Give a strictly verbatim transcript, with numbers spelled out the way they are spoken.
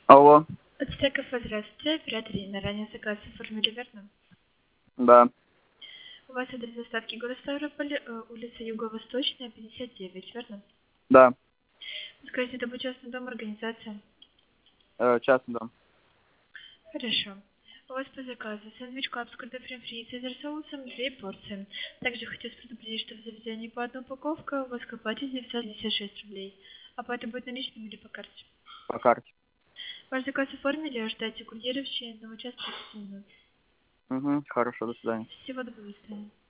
Алло. Отстой кафе, здравствуйте. Оператор Инна. Ранее заказ оформили, верно? Да. У вас адрес доставки город Ставрополь, э, улица Юго-Восточная, пятьдесят девять, верно? Да. Скажите, это будет частный дом, организация? Э, частный дом. Хорошо. У вас по заказу сэндвич клаб с картофелем фри, цезарь соусом, две порции. Также хочу вас предупредить, что в заведении по одной упаковке у вас к оплате девятьсот пятьдесят шесть рублей. Оплата будет наличными или по карте? По карте. Ваш заказ оформили, ждайте курьера в течение одного часа тридцать минут. Угу. Хорошо, до свидания. Всего доброго, до свидания.